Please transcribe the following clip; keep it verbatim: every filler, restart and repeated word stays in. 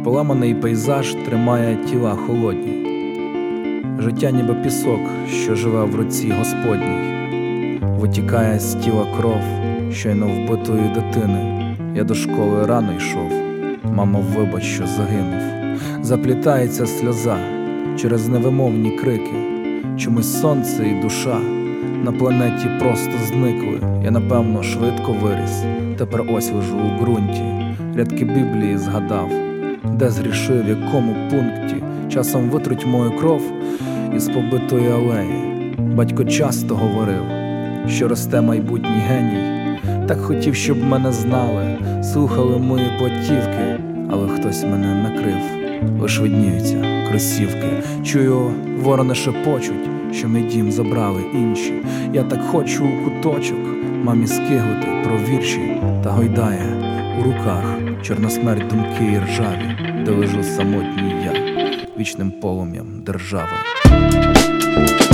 Поламаний пейзаж тримає тіла холодні. Життя ніби пісок, що живе в руці Господній. Витікає з тіла кров щойно вбитої дитини. Я до школи рано йшов, мамо, вибач, що загинув. Заплітається сльоза через невимовні крики. Чомусь сонце і душа на планеті просто зникли. Я, напевно, швидко виріс, тепер ось лежу у ґрунті. Рядки Біблії згадав, де згрішив, в якому пункті. Часом витруть мою кров із побитої алеї. Батько часто говорив, що росте майбутній геній. Так хотів, щоб мене знали, слухали мої платівки, але хтось мене накрив. Лиш видніються кросівки. Чую, ворони шепочуть, що мій дім забрали інші. Я так хочу у куточок мамі скиглити про вірші. Та гойдає у руках чорна смерть, думки і ржаві, де лежу самотній я вічним полум'ям держави.